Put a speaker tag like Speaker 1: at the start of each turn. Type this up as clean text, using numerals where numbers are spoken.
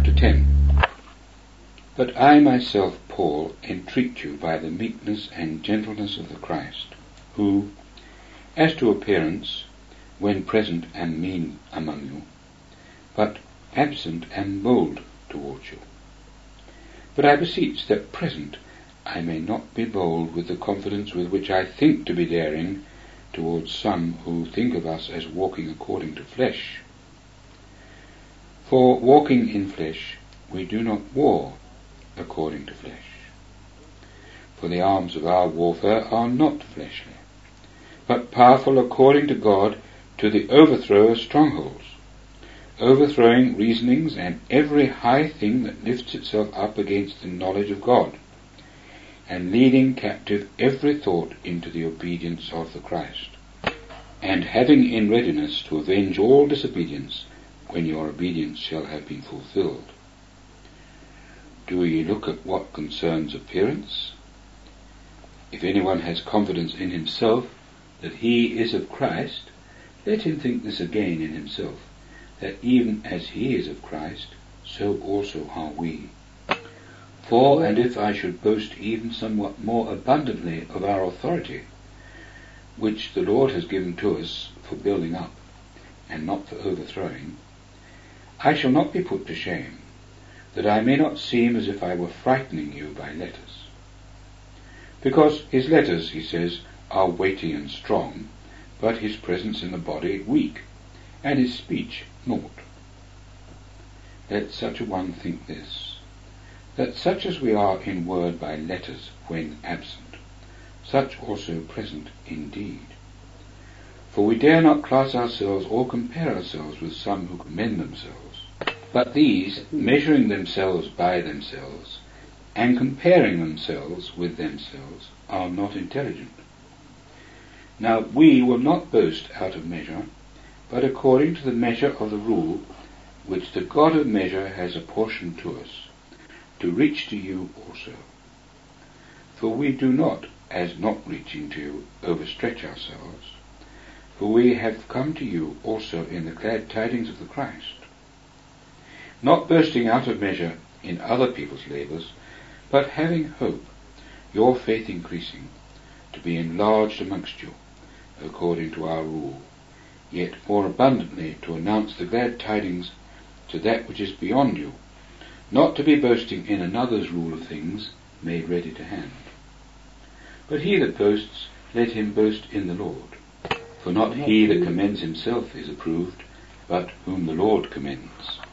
Speaker 1: chapter 10. But I myself, Paul, entreat you by the meekness and gentleness of the Christ, who, as to appearance, when present am mean among you, but absent am bold towards you. But I beseech that present I may not be bold with the confidence with which I think to be daring towards some who think of us as walking according to flesh. For walking in flesh, we do not war according to flesh. For the arms of our warfare are not fleshly, but powerful according to God to the overthrow of strongholds, overthrowing reasonings and every high thing that lifts itself up against the knowledge of God, and leading captive every thought into the obedience of the Christ, and having in readiness to avenge all disobedience when your obedience shall have been fulfilled. Do ye look at what concerns appearance? If anyone has confidence in himself that he is of Christ, let him think this again in himself, that even as he is of Christ, so also are we. For, and if I should boast even somewhat more abundantly of our authority, which the Lord has given to us for building up, and not for overthrowing, I shall not be put to shame, that I may not seem as if I were frightening you by letters. Because his letters, he says, are weighty and strong, but his presence in the body weak, and his speech naught. Let such a one think this, that such as we are in word by letters when absent, such also present indeed. For we dare not class ourselves or compare ourselves with some who commend themselves. But these, measuring themselves by themselves, and comparing themselves with themselves, are not intelligent. Now we will not boast out of measure, but according to the measure of the rule which the God of measure has apportioned to us, to reach to you also. For we do not, as not reaching to you, overstretch ourselves, for we have come to you also in the glad tidings of the Christ, not boasting out of measure in other people's labours, but having hope, your faith increasing, to be enlarged amongst you, according to our rule, yet more abundantly to announce the glad tidings to that which is beyond you, not to be boasting in another's rule of things made ready to hand. But he that boasts, let him boast in the Lord. For not he that commends himself is approved, but whom the Lord commends.